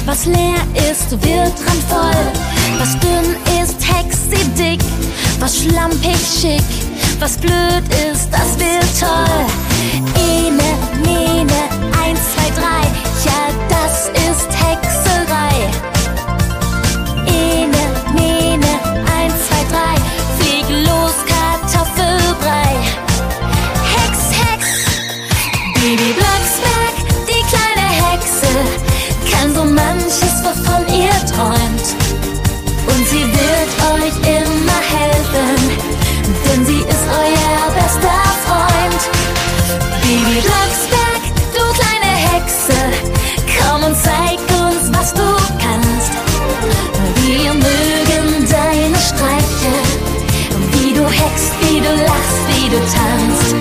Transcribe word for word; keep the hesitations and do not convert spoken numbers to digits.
Was leer ist, wird randvoll. Was dünn ist, hext sie dick. Was schlampig schick. Was blöd ist, das wird toll. Ene, mene, eins, zwei, drei. Ja, das ist Hexerei. Ene, mene, eins, zwei, drei. Flieg los, Kartoffelbrei. Hex, Hex. Bibi Blocksberg, die kleine Hexe, kann so manches, wovon ihr träumt. Und sie wird euch immer helfen, denn sie ist euer bester Freund. Bibi Blocksberg, du kleine Hexe, komm und zeig uns, was du kannst. Wir mögen deine Streiche, wie du hext, wie du lachst, wie du tanzt.